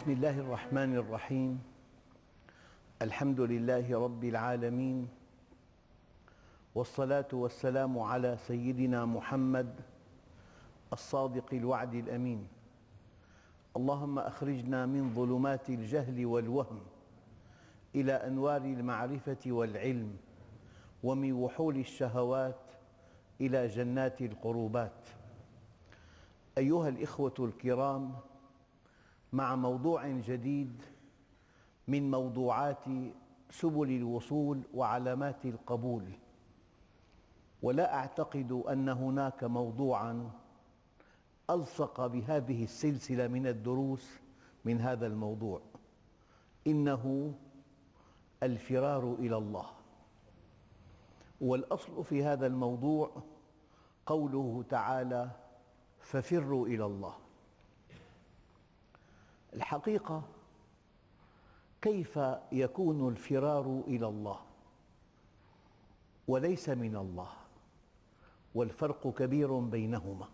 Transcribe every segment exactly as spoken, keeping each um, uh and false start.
بسم الله الرحمن الرحيم. الحمد لله رب العالمين، والصلاة والسلام على سيدنا محمد الصادق الوعد الأمين. اللهم أخرجنا من ظلمات الجهل والوهم إلى أنوار المعرفة والعلم، ومن وحول الشهوات إلى جنات القربات. أيها الإخوة الكرام، مع موضوع جديد من موضوعات سبل الوصول وعلامات القبول. ولا أعتقد أن هناك موضوعاً ألصق بهذه السلسلة من الدروس من هذا الموضوع، إنه الفرار إلى الله. والأصل في هذا الموضوع قوله تعالى: ففروا إلى الله. الحقيقة، كيف يكون الفرار إلى الله وليس من الله؟ والفرق كبير بينهما.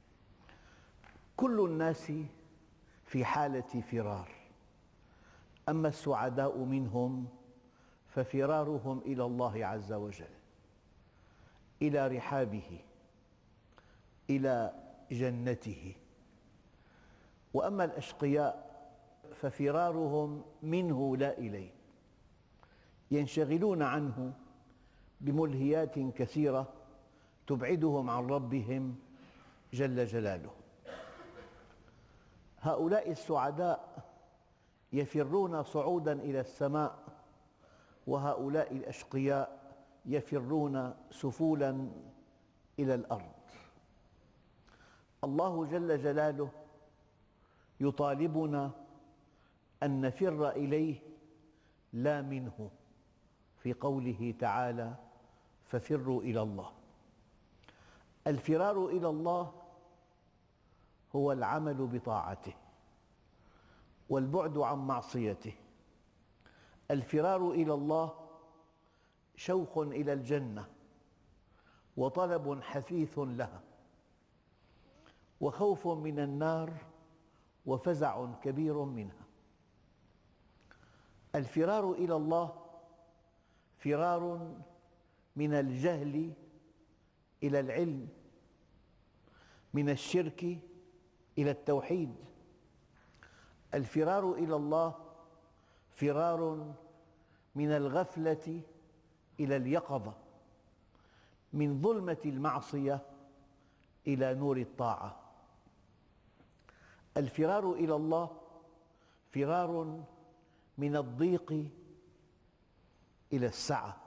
كل الناس في حالة فرار، أما السعداء منهم ففرارهم إلى الله عز وجل، إلى رحابه، إلى جنته. وأما الأشقياء ففرارهم منه لا إليه، ينشغلون عنه بملهيات كثيرة تبعدهم عن ربهم جل جلاله. هؤلاء السعداء يفرون صعوداً إلى السماء، وهؤلاء الأشقياء يفرون سفولاً إلى الأرض. الله جل جلاله يطالبنا أن نفر إليه لا منه، في قوله تعالى: ففروا إلى الله. الفرار إلى الله هو العمل بطاعته والبعد عن معصيته. الفرار إلى الله شوق إلى الجنة وطلب حثيث لها، وخوف من النار وفزع كبير منها. الفرار إلى الله فرار من الجهل إلى العلم، من الشرك إلى التوحيد. الفرار إلى الله فرار من الغفلة إلى اليقظة، من ظلمة المعصية إلى نور الطاعة. الفرار إلى الله فرار من الضيق إلى السعة،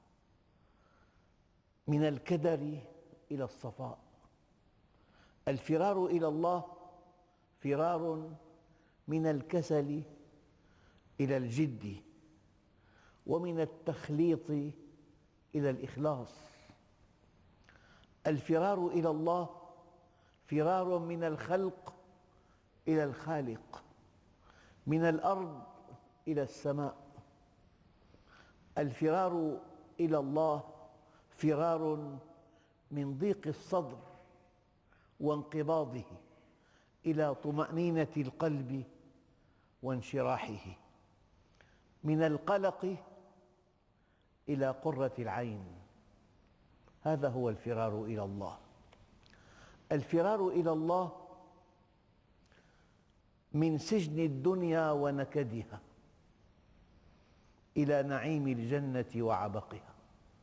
من الكدر إلى الصفاء. الفرار إلى الله فرار من الكسل إلى الجد، ومن التخليط إلى الإخلاص. الفرار إلى الله فرار من الخلق إلى الخالق، من الأرض إلى السماء. الفرار إلى الله فرار من ضيق الصدر وانقباضه إلى طمأنينة القلب وانشراحه، من القلق إلى قرة العين. هذا هو الفرار إلى الله. الفرار إلى الله من سجن الدنيا ونكدها إلى نعيم الجنة وعبقها.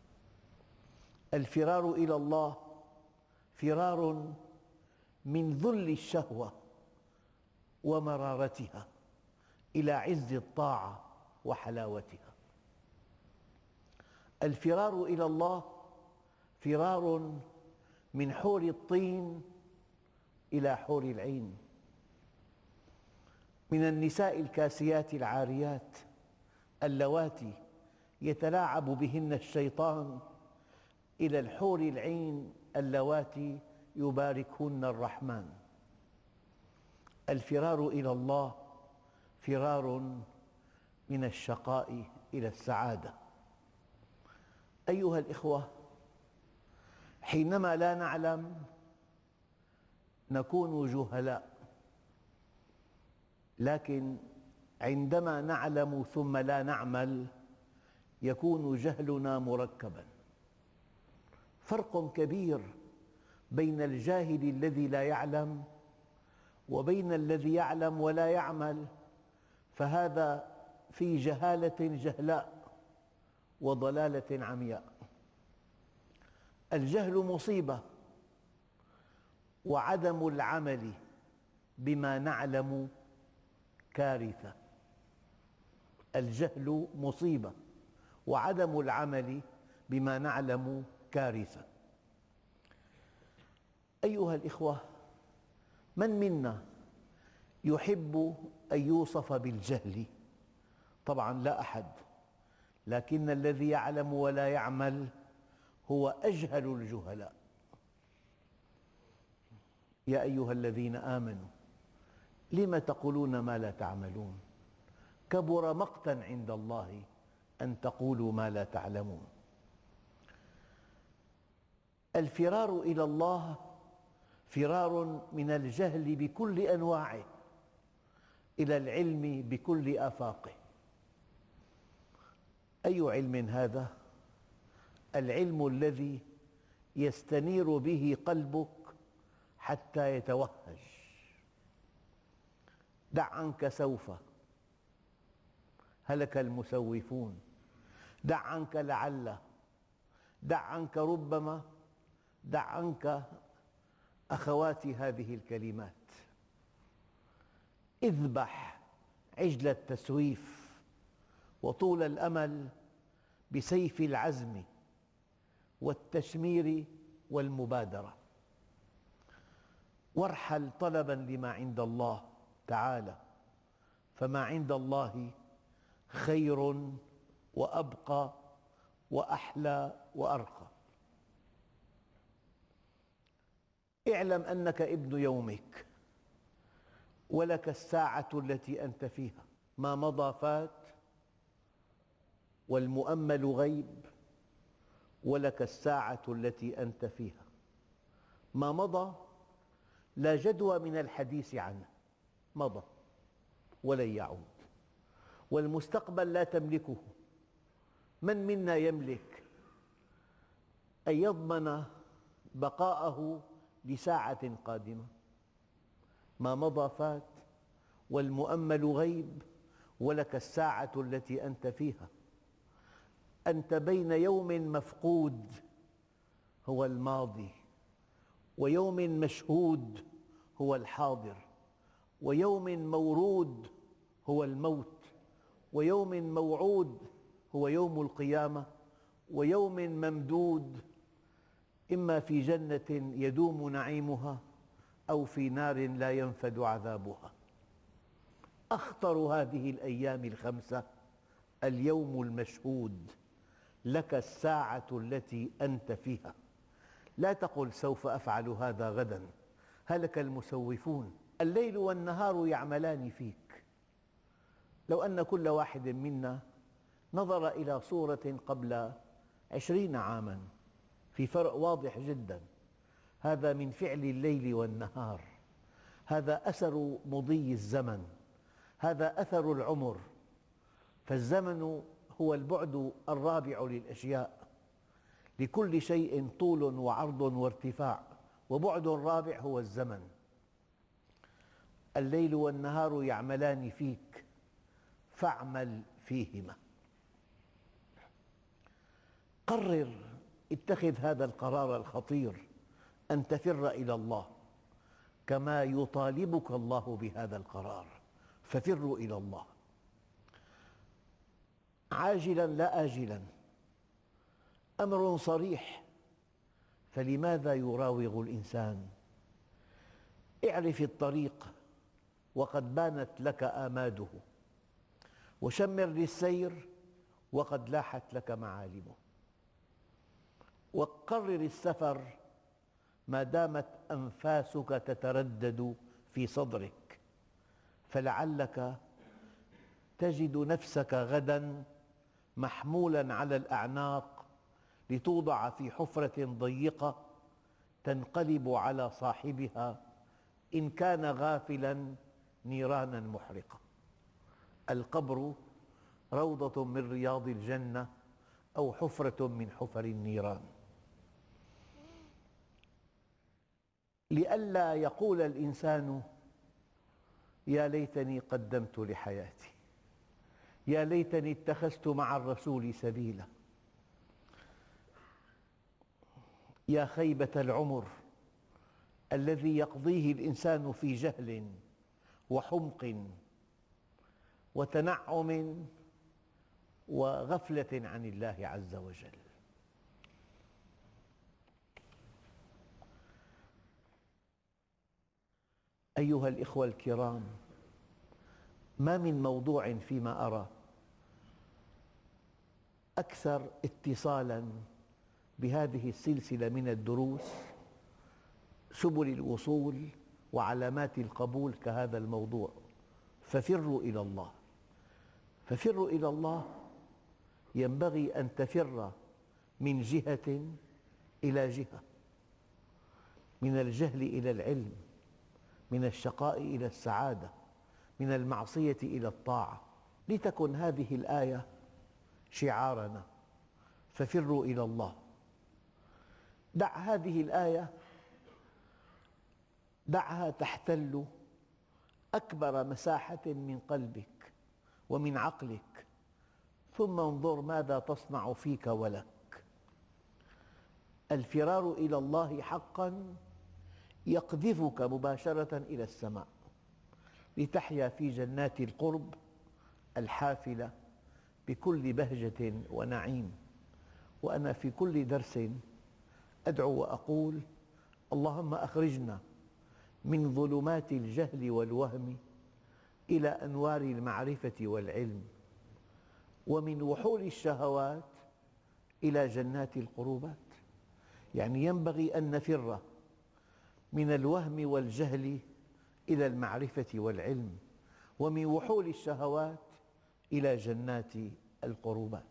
الفرار إلى الله فرار من ذل الشهوة ومرارتها إلى عز الطاعة وحلاوتها. الفرار إلى الله فرار من حور الطين إلى حور العين، من النساء الكاسيات العاريات اللواتي يتلاعب بهن الشيطان إلى الحور العين اللواتي يباركهن الرحمن. الفرار إلى الله فرار من الشقاء إلى السعادة. أيها الإخوة، حينما لا نعلم نكون جهلاء، لكن عندما نعلم ثم لا نعمل يكون جهلنا مركباً. فرق كبير بين الجاهل الذي لا يعلم وبين الذي يعلم ولا يعمل، فهذا في جهالة جهلاء وضلالة عمياء. الجهل مصيبة، وعدم العمل بما نعلم كارثة. الجهل مصيبة، وعدم العمل بما نعلم كارثة. أيها الإخوة، من منا يحب أن يوصف بالجهل؟ طبعاً لا أحد، لكن الذي يعلم ولا يعمل هو أجهل الجهلاء. يا أيها الذين آمنوا لم تقولون ما لا تعملون كبر مقتاً عند الله أن تقولوا ما لا تعلمون. الفرار إلى الله فرار من الجهل بكل أنواعه إلى العلم بكل آفاقه. أي علم هذا؟ العلم الذي يستنير به قلبك حتى يتوهج. دع عنك سوف، هلك المسوفون. دع عنك لعل، دع عنك ربما، دع عنك أخوات هذه الكلمات. اذبح عجل التسويف وطول الأمل بسيف العزم والتشمير والمبادرة، وارحل طلباً لما عند الله تعالى، فما عند الله خير وأبقى وأحلى وأرقى. اعلم أنك ابن يومك، ولك الساعة التي أنت فيها. ما مضى فات، والمؤمل غيب، ولك الساعة التي أنت فيها. ما مضى لا جدوى من الحديث عنه، مضى ولن يعود. والمستقبل لا تملكه. من منا يملك أن يضمن بقاءه لساعة قادمة؟ ما مضى فات، والمؤمل غيب، ولك الساعة التي أنت فيها. أنت بين يوم مفقود هو الماضي، ويوم مشهود هو الحاضر، ويوم مورود هو الموت، ويوم موعود هو يوم القيامة، ويوم ممدود إما في جنة يدوم نعيمها أو في نار لا ينفد عذابها. أخطر هذه الأيام الخمسة اليوم المشهود، لك الساعة التي أنت فيها. لا تقل سوف أفعل هذا غداً، هلك المسوفون. الليل والنهار يعملان فيك. لو أن كل واحد منا نظر إلى صورة قبل عشرين عاماً، في فرق واضح جداً. هذا من فعل الليل والنهار، هذا أثر مضي الزمن، هذا أثر العمر. فالزمن هو البعد الرابع للأشياء، لكل شيء طول وعرض وارتفاع، وبعد رابع هو الزمن. الليل والنهار يعملان فيك، فاعمل فيهما. قرر، اتخذ هذا القرار الخطير أن تفر إلى الله كما يطالبك الله بهذا القرار. ففروا إلى الله عاجلاً لا آجلاً، أمر صريح. فلماذا يراوغ الإنسان؟ اعرف الطريق وقد بانت لك آماده، وشمر للسير وقد لاحت لك معالمه. وقرر السفر ما دامت أنفاسك تتردد في صدرك، فلعلك تجد نفسك غداً محمولاً على الأعناق لتوضع في حفرة ضيقة تنقلب على صاحبها إن كان غافلاً نيرانا محرقة. القبر روضة من رياض الجنة أو حفرة من حفر النيران. لئلا يقول الإنسان يا ليتني قدمت لحياتي، يا ليتني اتخذت مع الرسول سبيلا، يا خيبة العمر الذي يقضيه الإنسان في جهل وحمق وتنعم وغفلة عن الله عز وجل. أيها الإخوة الكرام، ما من موضوع فيما أرى أكثر اتصالاً بهذه السلسلة من الدروس سبل الوصول وعلامات القبول كهذا الموضوع. ففروا إلى الله. ففروا إلى الله ينبغي أن تفر من جهة إلى جهة، من الجهل إلى العلم، من الشقاء إلى السعادة، من المعصية إلى الطاعة، لتكن هذه الآية شعارنا: ففروا إلى الله. دع هذه الآية، دعها تحتل أكبر مساحة من قلبك ومن عقلك، ثم انظر ماذا تصنع فيك ولك. الفرار إلى الله حقاً يقذفك مباشرة إلى السماء لتحيا في جنات القرب الحافلة بكل بهجة ونعيم. وأنا في كل درس أدعو وأقول: اللهم أخرجنا من ظلمات الجهل والوهم إلى أنوار المعرفة والعلم، ومن وحول الشهوات إلى جنات القربات. يعني ينبغي أن نفر من الوهم والجهل إلى المعرفة والعلم، ومن وحول الشهوات إلى جنات القربات.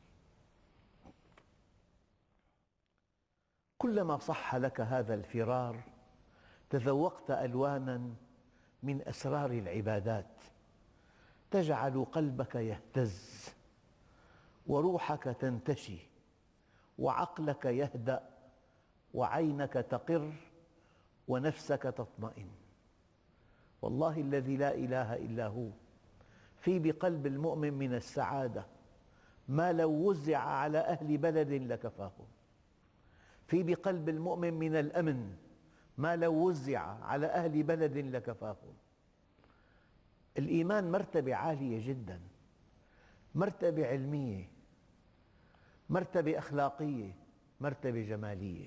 كلما صح لك هذا الفرار تذوقت ألواناً من أسرار العبادات تجعل قلبك يهتز وروحك تنتشي وعقلك يهدأ وعينك تقر ونفسك تطمئن. والله الذي لا إله إلا هو، في بقلب المؤمن من السعادة ما لو وزع على أهل بلد لكفاهم، في بقلب المؤمن من الأمن ما لو وزع على أهل بلد لكفاهم. الإيمان مرتبة عالية جداً، مرتبة علمية، مرتبة أخلاقية، مرتبة جمالية.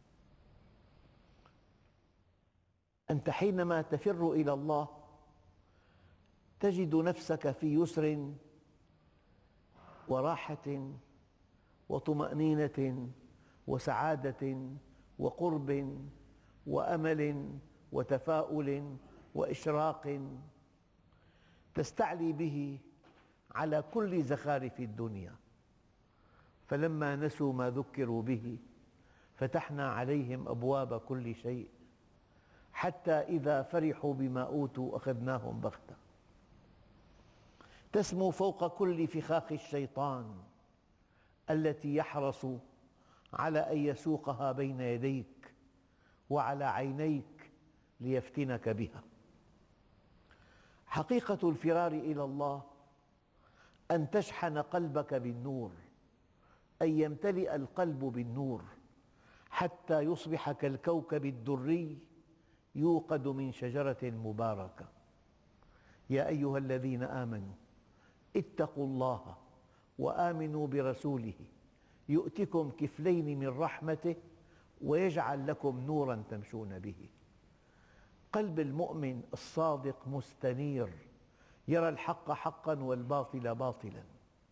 أنت حينما تفر إلى الله تجد نفسك في يسر وراحة وطمأنينة وسعادة وقرب وأمل وتفاؤل وإشراق تستعلي به على كل زخارف الدنيا. فلما نسوا ما ذكروا به فتحنا عليهم أبواب كل شيء حتى إذا فرحوا بما أوتوا أخذناهم بغتة. تسمو فوق كل فخاخ الشيطان التي يحرص على أن يسوقها بين يديك وعلى عينيك ليفتنك بها. حقيقة الفرار إلى الله أن تشحن قلبك بالنور، أن يمتلئ القلب بالنور حتى يصبح كالكوكب الدري يوقد من شجرة مباركة. يا أيها الذين آمنوا اتقوا الله وآمنوا برسوله يؤتكم كفلين من رحمته ويجعل لكم نوراً تمشون به. قلب المؤمن الصادق مستنير، يرى الحق حقاً والباطل باطلاً.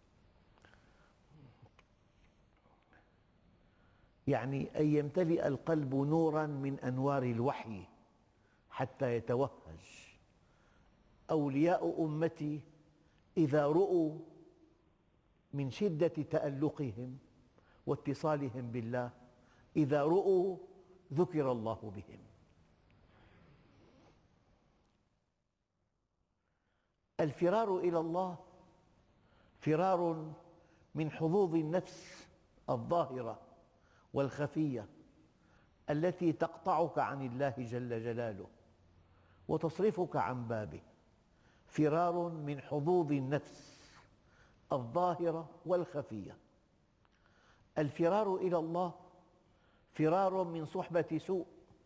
يعني أن يمتلئ القلب نوراً من أنوار الوحي حتى يتوهج. أولياء أمتي إذا رؤوا من شدة تألقهم واتصالهم بالله، إذا رؤوا ذكر الله بهم. الفرار إلى الله فرار من حظوظ النفس الظاهرة والخفية التي تقطعك عن الله جل جلاله وتصرفك عن بابه، فرار من حظوظ النفس الظاهرة والخفية. الفرار إلى الله فرار من صحبة سوء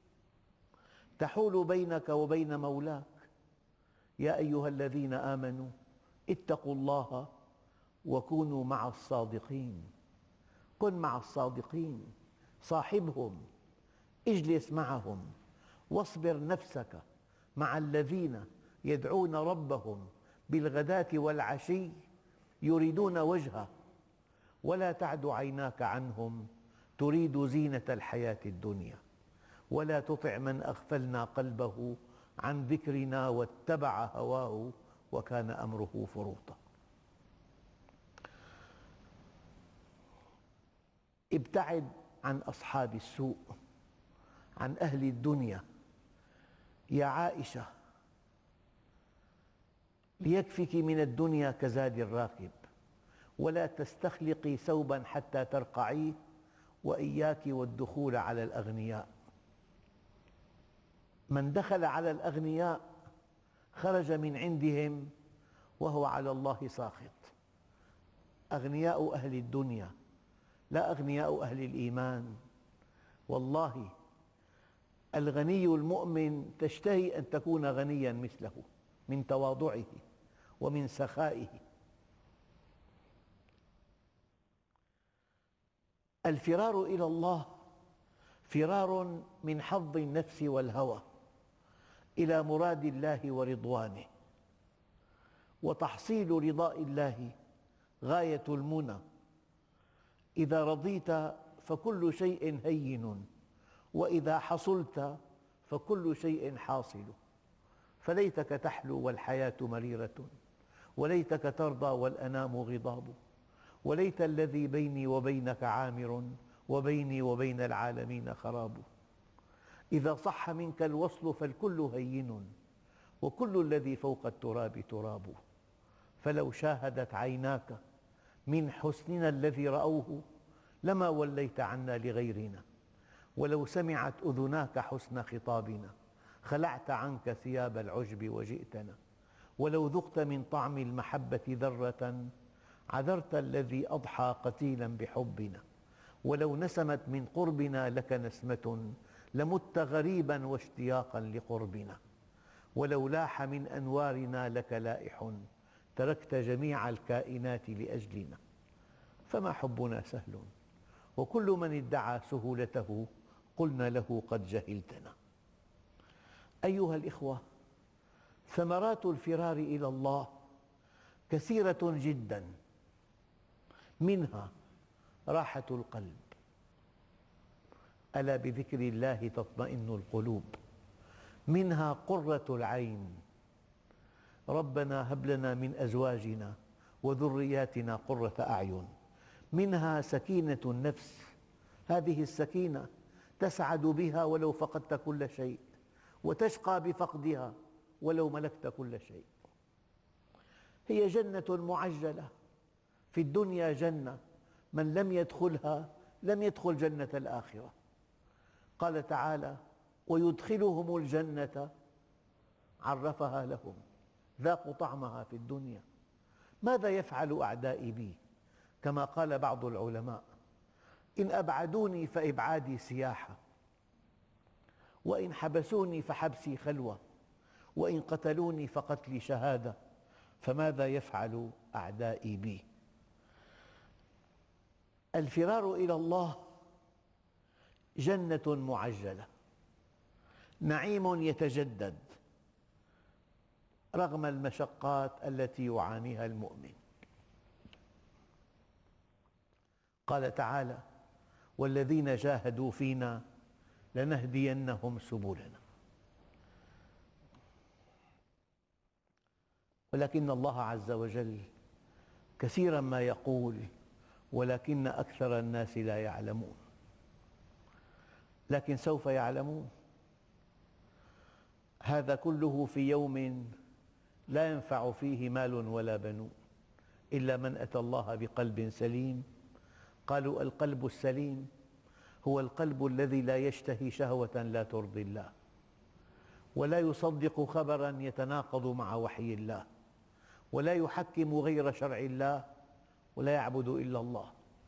تحول بينك وبين مولاك. يا أيها الذين آمنوا اتقوا الله وكونوا مع الصادقين. كن مع الصادقين، صاحبهم، اجلس معهم، واصبر نفسك مع الذين يدعون ربهم بالغداة والعشي يريدون وجهه، ولا تعد عيناك عنهم تريد زينة الحياة الدنيا، ولا تطع من أغفلنا قلبه عن ذكرنا واتبع هواه وكان أمره فرطا. ابتعد عن أصحاب السوء، عن أهل الدنيا. يا عائشة، ليكفك من الدنيا كزاد الراكب، ولا تستخلقي ثوبا حتى ترقعيه، وإياك والدخول على الأغنياء. من دخل على الأغنياء خرج من عندهم وهو على الله ساخط. أغنياء أهل الدنيا لا أغنياء أهل الإيمان. والله الغني المؤمن تشتهي أن تكون غنياً مثله من تواضعه ومن سخائه. الفرار إلى الله فرار من حظ النفس والهوى إلى مراد الله ورضوانه، وتحصيل رضاء الله غاية المنى. إذا رضيت فكل شيء هين، وإذا حصلت فكل شيء حاصل. فليتك تحلو والحياة مريرة، وليتك ترضى والأنام غضاب، وليت الذي بيني وبينك عامر، وبيني وبين العالمين خراب. إذا صح منك الوصل فالكل هين، وكل الذي فوق التراب تراب. فلو شاهدت عيناك من حسننا الذي رأوه لما وليت عنا لغيرنا، ولو سمعت أذناك حسن خطابنا خلعت عنك ثياب العجب وجئتنا. ولو ذقت من طعم المحبة ذرة عذرت الذي أضحى قتيلا بحبنا. ولو نسمت من قربنا لك نسمة لمت غريبا واشتياقا لقربنا. ولو لاح من أنوارنا لك لائح تركت جميع الكائنات لأجلنا. فما حبنا سهل، وكل من ادعى سهولته قلنا له قد جهلتنا. أيها الإخوة، ثمرات الفرار إلى الله كثيرة جدا، منها راحة القلب. ألا بذكر الله تطمئن القلوب. منها قرة العين. ربنا هب لنا من أزواجنا وذرياتنا قرة أعين. منها سكينة النفس. هذه السكينة تسعد بها ولو فقدت كل شيء، وتشقى بفقدها ولو ملكت كل شيء. هي جنة معجلة. في الدنيا جنة، من لم يدخلها لم يدخل جنة الآخرة. قال تعالى: ويدخلهم الجنة عرفها لهم، ذاقوا طعمها في الدنيا. ماذا يفعل أعدائي بي؟ كما قال بعض العلماء: إن أبعدوني فإبعادي سياحة، وإن حبسوني فحبسي خلوة، وإن قتلوني فقتلي شهادة، فماذا يفعل أعدائي بي؟ الفرار إلى الله جنة معجلة، نعيم يتجدد رغم المشقات التي يعانيها المؤمن. قال تعالى: والذين جاهدوا فينا لنهدينهم سبلنا. ولكن الله عز وجل كثيرا ما يقول: ولكن أكثر الناس لا يعلمون. لكن سوف يعلمون. هذا كله في يوم لا ينفع فيه مال ولا بنون إلا من أتى الله بقلب سليم. قالوا القلب السليم هو القلب الذي لا يشتهي شهوة لا ترضي الله، ولا يصدق خبراً يتناقض مع وحي الله، ولا يحكم غير شرع الله، ولا يعبد إلا الله.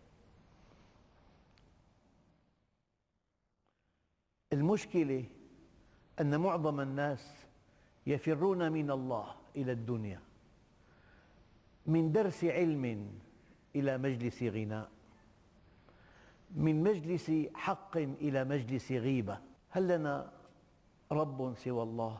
المشكلة أن معظم الناس يفرون من الله إلى الدنيا، من درس علم إلى مجلس غناء، من مجلس حق إلى مجلس غيبة. هل لنا رب سوى الله؟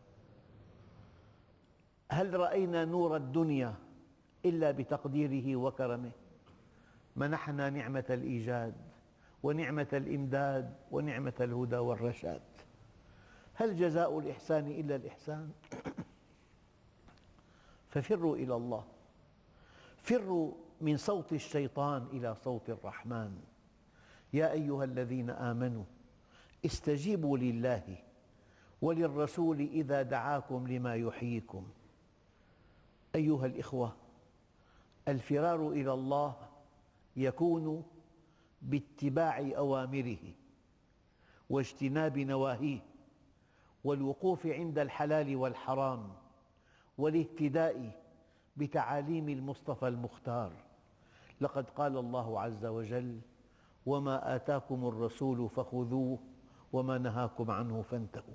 هل رأينا نور الدنيا إلا بتقديره وكرمه؟ منحنا نعمة الإيجاد ونعمة الإمداد ونعمة الهدى والرشاد. هل جزاء الإحسان إلا الإحسان؟ ففروا إلى الله، فروا من صوت الشيطان إلى صوت الرحمن. يا أيها الذين آمنوا استجيبوا لله وللرسول إذا دعاكم لما يحييكم. أيها الإخوة، الفرار إلى الله يكون باتباع أوامره واجتناب نواهيه، والوقوف عند الحلال والحرام، والاهتداء بتعاليم المصطفى المختار. لقد قال الله عز وجل: وما آتاكم الرسول فخذوه وما نهاكم عنه فانتهوا.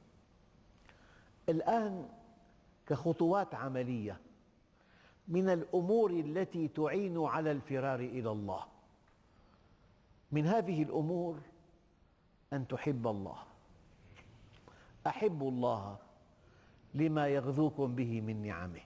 الآن كخطوات عملية من الأمور التي تعين على الفرار إلى الله، من هذه الأمور أن تحب الله. أحبوا الله لما يغذوكم به من نعمه.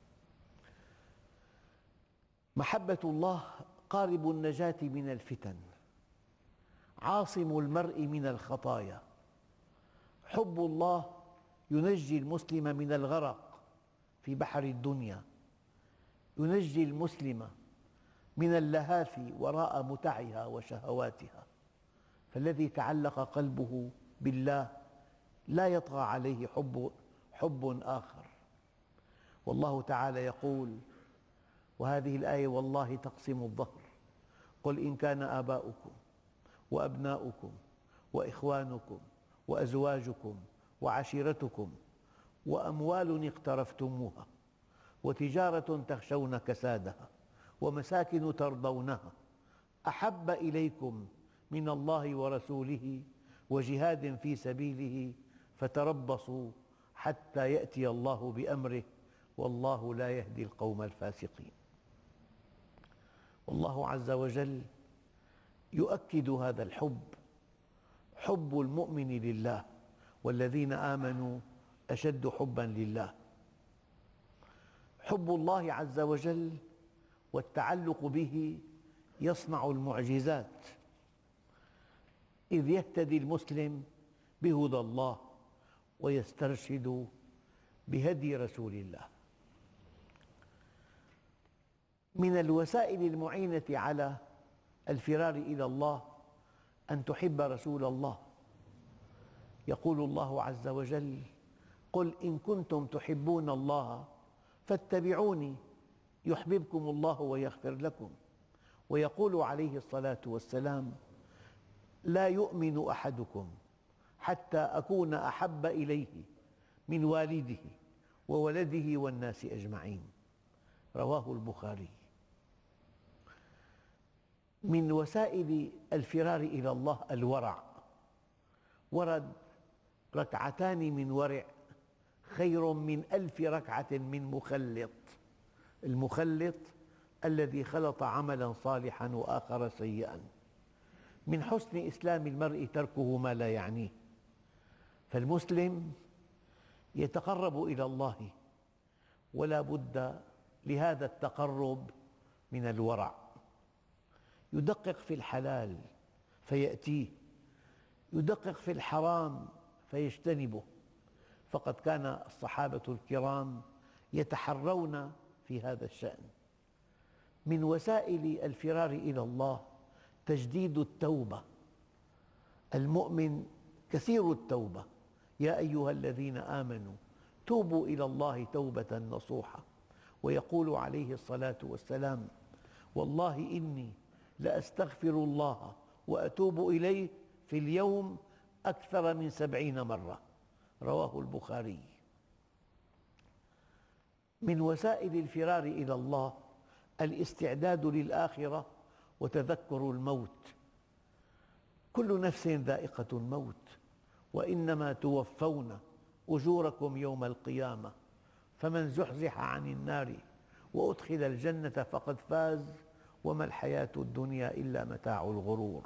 محبة الله قارب النجاة من الفتن، عاصم المرء من الخطايا. حب الله ينجي المسلم من الغرق في بحر الدنيا، ينجي المسلم من اللهاث وراء متعها وشهواتها. فالذي تعلق قلبه بالله لا يطغى عليه حب, حب آخر. والله تعالى يقول، وهذه الآية والله تقسم الظهر: قل إن كان آباؤكم وأبناؤكم وإخوانكم وأزواجكم وعشيرتكم وأموال اقترفتموها وتجارة تخشون كسادها ومساكن ترضونها أحب إليكم من الله ورسوله وجهاد في سبيله فتربصوا حتى يأتي الله بأمره والله لا يهدي القوم الفاسقين. والله عز وجل يؤكد هذا الحب، حب المؤمن لله، والذين آمنوا أشد حبا لله. حب الله عز وجل والتعلق به يصنع المعجزات، إذ يهتدي المسلم بهدى الله ويسترشد بهدي رسول الله. من الوسائل المعينة على الفرار إلى الله أن تحب رسول الله. يقول الله عز وجل: قل إن كنتم تحبون الله فاتبعوني يحببكم الله ويغفر لكم. ويقول عليه الصلاة والسلام: لا يؤمن أحدكم حتى أكون أحب إليه من والده وولده والناس أجمعين. رواه البخاري. من وسائل الفرار إلى الله الورع. ورد: ركعتان من ورع خير من ألف ركعة من مخلط. المخلط الذي خلط عملا صالحا وآخر سيئا. من حسن إسلام المرء تركه ما لا يعنيه. فالمسلم يتقرب إلى الله، ولا بد لهذا التقرب من الورع. يدقق في الحلال فيأتيه، يدقق في الحرام فيجتنبه. فقد كان الصحابة الكرام يتحرون في هذا الشأن. من وسائل الفرار إلى الله تجديد التوبة. المؤمن كثير التوبة. يا أيها الذين آمنوا توبوا إلى الله توبة نصوحة. ويقول عليه الصلاة والسلام: والله إني لأستغفر الله وأتوب إليه في اليوم أكثر من سبعين مرة. رواه البخاري. من وسائل الفرار إلى الله الاستعداد للآخرة وتذكر الموت. كل نفس ذائقة الموت، وإنما توفون أجوركم يوم القيامة، فمن زحزح عن النار وأدخل الجنة فقد فاز، وما الحياة الدنيا إلا متاع الغرور.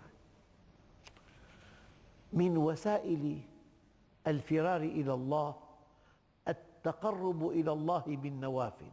من وسائل الفرار إلى الله التقرب إلى الله بالنوافل.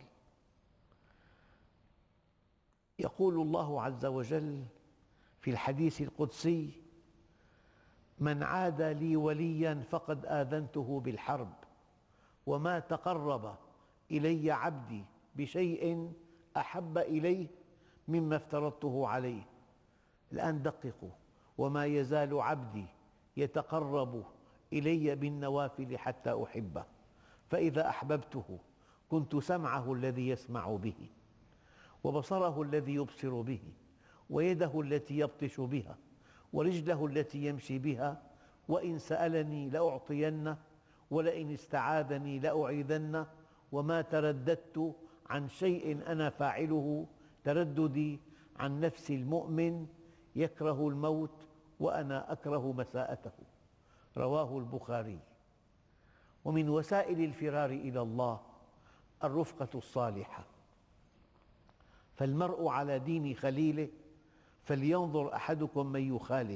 يقول الله عز وجل في الحديث القدسي: من عاد لي وليا فقد آذنته بالحرب، وما تقرب إلي عبدي بشيء أحب إليه مما افترضته عليه. الآن دققوا: وما يزال عبدي يتقرب إلي بالنوافل حتى أحبه، فإذا أحببته كنت سمعه الذي يسمع به، وبصره الذي يبصر به، ويده التي يبطش بها، ورجله التي يمشي بها، وإن سألني لأعطينه، ولئن استعاذني لأعيذنه، وما ترددت عن شيء أنا فاعله ترددي عن نفس المؤمن يكره الموت وأنا أكره مساءته. رواه البخاري. ومن وسائل الفرار إلى الله الرفقة الصالحة. فالمرء على دين خليله فلينظر أحدكم من يخالل.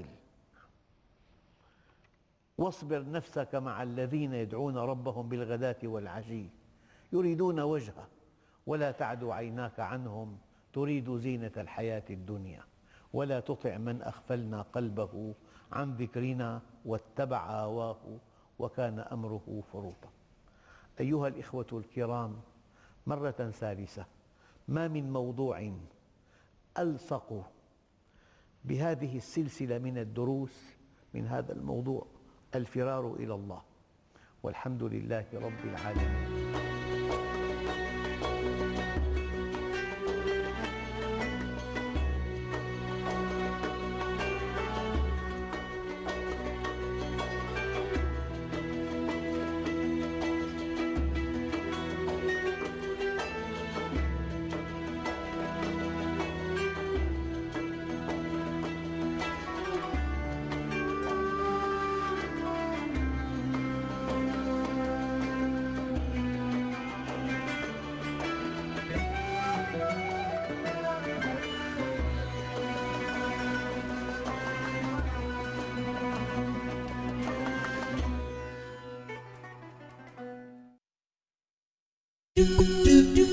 واصبر نفسك مع الذين يدعون ربهم بالغداة والعشي يريدون وجهه، ولا تعد عيناك عنهم تريد زينة الحياة الدنيا، ولا تطع من أغفلنا قلبه عن ذكرنا واتبع هواه وكان أمره فرطا. أيها الإخوة الكرام، مرة ثالثة، ما من موضوع ألصق بهذه السلسلة من الدروس من هذا الموضوع: الفرار إلى الله. والحمد لله رب العالمين. do do do